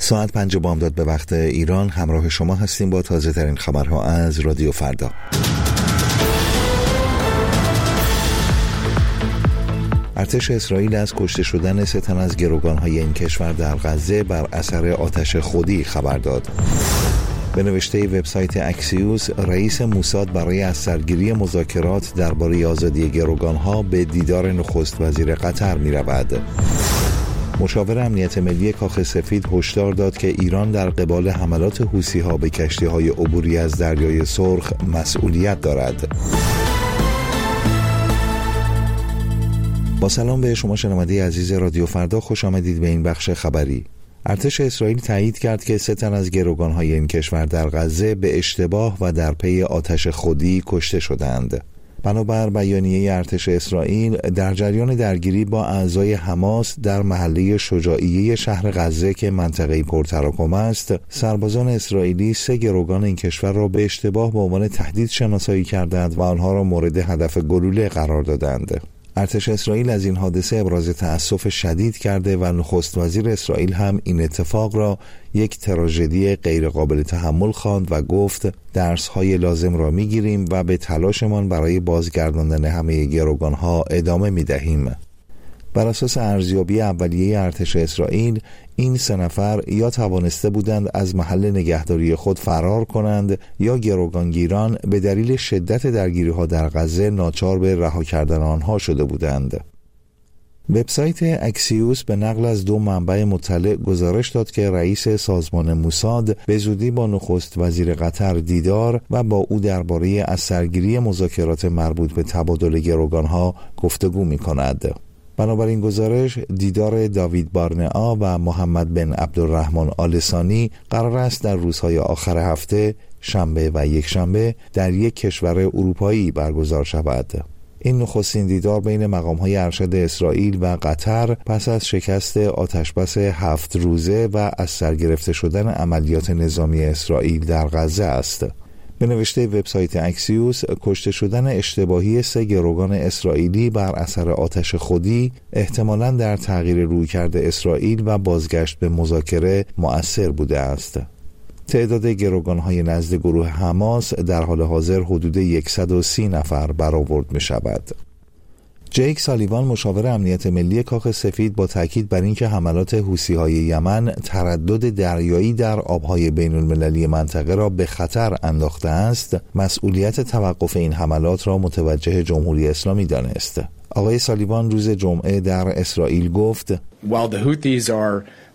ساعت 5 بامداد به وقت ایران همراه شما هستیم با تازه ترین خبرها از رادیو فردا. ارتش اسرائیل از کشته شدن 3 تن از گروگان‌های این کشور در غزه بر اثر آتش خودی خبر داد. به نوشته وبسایت اکسیوس، رئیس موساد برای از سرگیری مذاکرات درباره آزادی گروگان‌ها به دیدار نخست وزیر قطر می‌رود. مشاور امنیت ملی کاخ سفید هشدار داد که ایران در قبال حملات حوثی‌ها به کشتی‌های عبوری از دریای سرخ مسئولیت دارد. با سلام به شما شنونده عزیز رادیو فردا، خوش آمدید به این بخش خبری. ارتش اسرائیل تایید کرد که 3 تن از گروگان‌های این کشور در غزه به اشتباه و در پی آتش خودی کشته شدند. بنابر بیانیه ارتش اسرائیل، در جریان درگیری با اعضای حماس در محله شجاعیه شهر غزه که منطقه پرتراکم است، سربازان اسرائیلی 3 گروگان این کشور را به اشتباه به عنوان تهدید شناسایی کردند و آنها را مورد هدف گلوله قرار دادند. ارتش اسرائیل از این حادثه ابراز تأسف شدید کرده و نخست وزیر اسرائیل هم این اتفاق را یک تراژدی غیرقابل تحمل خواند و گفت درس‌های لازم را می‌گیریم و به تلاشمان برای بازگرداندن همه گروگان‌ها ادامه می‌دهیم. بر اساس ارزیابی اولیه ارتش اسرائیل، این 3 نفر یا توانسته بودند از محل نگهداری خود فرار کنند یا گروگانگیران به دلیل شدت درگیری‌ها در غزه ناچار به رها کردن آنها شده بودند. وبسایت اکسیوس به نقل از 2 منبع مطلع گزارش داد که رئیس سازمان موساد به زودی با نخست وزیر قطر دیدار و با او درباره از سرگیری مذاکرات مربوط به تبادل گروگان‌ها گفتگو می‌کند. بنابراین گزارش، دیدار داوید بارنئا و محمد بن عبدالرحمن آل ثانی قرار است در روزهای آخر هفته، شنبه و یکشنبه، در یک کشور اروپایی برگزار شود. این نخستین دیدار بین مقام‌های ارشد اسرائیل و قطر پس از شکست آتشبس 7 روزه و از سر گرفته شدن عملیات نظامی اسرائیل در غزه است. به نوشته وبسایت اکسیوس، کشته شدن اشتباهی 3 گروگان اسرائیلی بر اثر آتش خودی احتمالاً در تغییر رویکرد اسرائیل و بازگشت به مذاکره مؤثر بوده است. تعداد گروگان‌های نزد گروه حماس در حال حاضر حدود 130 نفر برآورد می‌شود. جیک سالیوان، مشاور امنیت ملی کاخ سفید، با تاکید بر اینکه حملات حوثی‌های یمن تردد دریایی در آب‌های بین‌المللی منطقه را به خطر انداخته است، مسئولیت توقف این حملات را متوجه جمهوری اسلامی دانست. آقای سالیوان روز جمعه در اسرائیل گفت: While the Houthis are